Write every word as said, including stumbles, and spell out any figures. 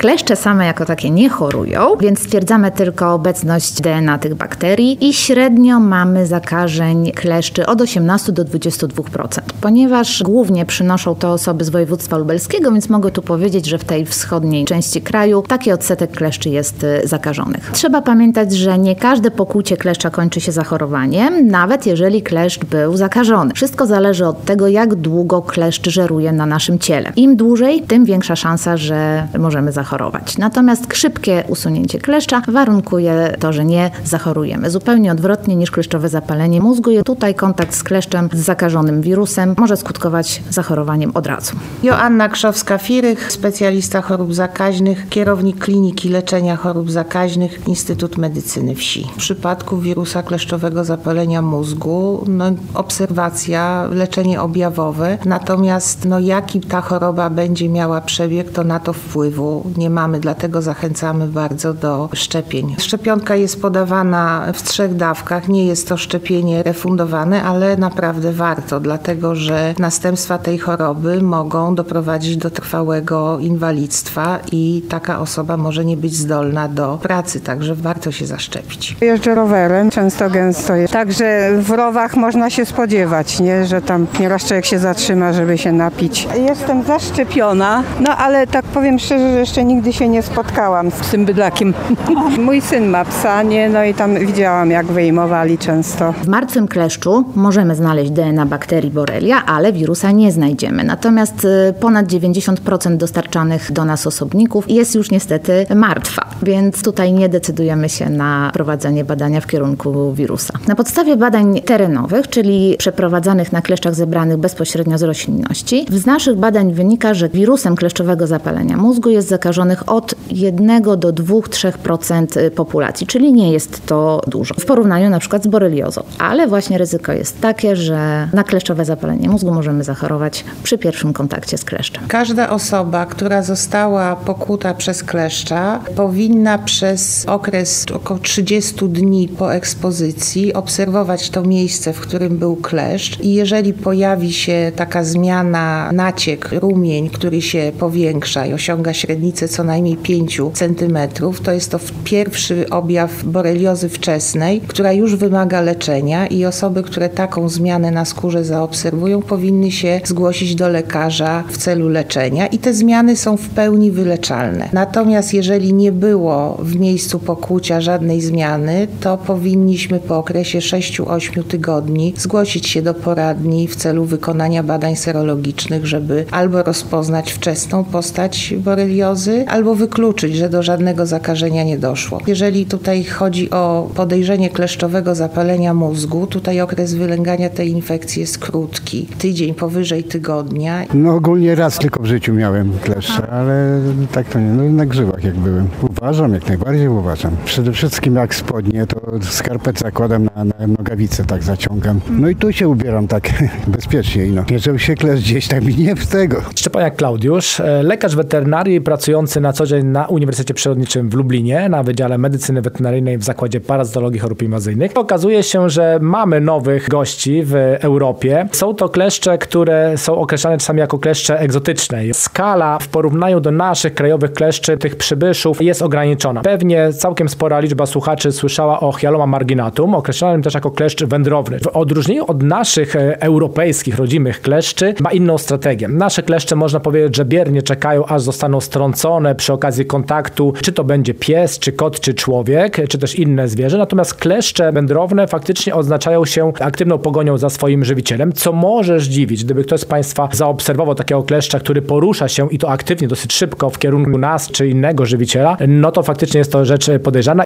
Kleszcze same jako takie nie chorują, więc stwierdzamy tylko obecność D N A tych bakterii i średnio mamy zakażeń kleszczy od osiemnastu do dwudziestu dwóch procent. Ponieważ głównie przynoszą to osoby z województwa lubelskiego, więc mogę tu powiedzieć, że w tej wschodniej części kraju taki odsetek kleszczy jest zakażonych. Trzeba pamiętać, że nie każde pokłucie kleszcza kończy się zachorowaniem, nawet jeżeli kleszcz był zakażony. Wszystko zależy od tego, jak długo kleszcz żeruje na naszym ciele. Im dłużej, tym większa szansa, że możemy zachorować. Natomiast szybkie usunięcie kleszcza warunkuje to, że nie zachorujemy. Zupełnie odwrotnie niż kleszczowe zapalenie mózgu. Tutaj kontakt z kleszczem z zakażonym wirusem może skutkować zachorowaniem od razu. Joanna Krzowska-Firych, specjalista chorób zakaźnych, kierownik Kliniki Leczenia Chorób Zakaźnych, Instytut Medycyny Wsi. W przypadku wirusa kleszczowego zapalenia mózgu no, obserwacja, leczenie objawowe, natomiast no, jaki ta choroba będzie miała przebieg, to na to wpływu nie mamy, dlatego zachęcamy bardzo do szczepień. Szczepionka jest podawana w trzech dawkach, nie jest to szczepienie refundowane, ale naprawdę warto, dlatego że następstwa tej choroby mogą doprowadzić do trwałego inwalidztwa i taka osoba może nie być zdolna do pracy, także warto się zaszczepić. Jeżdżę rowerem, często gęsto jest. Także w rowach można się spodziewać, nie, że tam nieraz człowiek się zatrzyma, żeby się napić. Jestem zaszczepiona, no ale tak powiem szczerze, że jeszcze nigdy się nie spotkałam z tym bydlakiem. Mój syn ma psa, nie, no i tam widziałam, jak wyjmowali często. W martwym kleszczu możemy znaleźć D N A bakterii Borrelia, ale wirusa nie znajdziemy. Natomiast ponad dziewięćdziesiąt procent dostarczanych do nas osobników jest już niestety martwa, więc tutaj nie decydujemy się na prowadzenie badania w kierunku wirusa. Na podstawie badań terenowych, czyli przeprowadzanych na kleszczach zebranych bezpośrednio z roślinności, z naszych badań wynika, że wirusem kleszczowego zapalenia mózgu jest zakażonych od jednego do dwóch do trzech procent populacji, czyli nie jest to dużo w porównaniu na przykład z boreliozą. Ale właśnie ryzyko jest takie, że na kleszczowe zapalenie mózgu możemy zachorować przy pierwszym kontakcie z kleszczem. Każda osoba, która została pokłuta przez kleszcza, powinna przez okres około trzydziestu dni po ekspozycji obserwować to miejsce, w którym był kleszcz i jeżeli pojawi się taka zmiana, naciek, rumień, który się powiększa i osiąga średnicę co najmniej pięć centymetrów, to jest to pierwszy objaw boreliozy wczesnej, która już wymaga leczenia i osoby, które taką zmianę na skórze zaobserwują, powinny się zgłosić do lekarza w celu leczenia i te zmiany są w pełni wyleczalne. Natomiast jeżeli nie było w miejscu pokłucia żadnej zmiany, to powinniśmy po okresie sześciu do ośmiu tygodni zgłosić się do poradni w celu wykonania badań serologicznych, żeby albo rozpoznać wczesną postać boreliozy, albo wykluczyć, że do żadnego zakażenia nie doszło. Jeżeli tutaj chodzi o podejrzenie kleszczowego zapalenia mózgu, tutaj okres wylęgania tej infekcji jest krótki. Tydzień powyżej tygodnia. No ogólnie raz tylko w życiu miałem kleszcze, ale tak to nie, no na grzywach jak byłem. Uważam, jak najbardziej uważam. Przede wszystkim jak spodnie, to skarpet zakładam na, na nogawice, tak zaciągam. No i tu się ubieram tak bezpiecznie. No. Jeżeli się kleszcz gdzieś, tak mi nie w tego. Szczepaniak Klaudiusz, lekarz weterynarii pracujący na co dzień na Uniwersytecie Przyrodniczym w Lublinie, na Wydziale Medycyny Weterynaryjnej w Zakładzie Parazitologii Chorób Inwazyjnych. Okazuje się, że mamy nowych gości w Europie. Są to kleszcze, które są określane czasami jako kleszcze egzotyczne. Skala w porównaniu do naszych krajowych kleszczy, tych przybyszów, jest ograniczona. Pewnie całkiem spora liczba słuchaczy słyszała o Hyaloma marginatum, określanym też jako kleszcz wędrowny. W odróżnieniu od naszych europejskich, rodzimych kleszczy, ma inną strategię. Nasze kleszcze, można powiedzieć, że biernie czekają, aż zostaną strącone przy okazji kontaktu, czy to będzie pies, czy kot, czy człowiek, czy też inne zwierzę. Natomiast kleszcze wędrowne faktycznie oznaczają się aktywną pogonią za swoim żywicielem, co może zdziwić, gdyby ktoś z Państwa zaobserwował takiego kleszcza, który porusza się i to aktywnie, dosyć szybko w kierunku nas, czy innego żywiciela, no to faktycznie jest to rzecz podejrzana.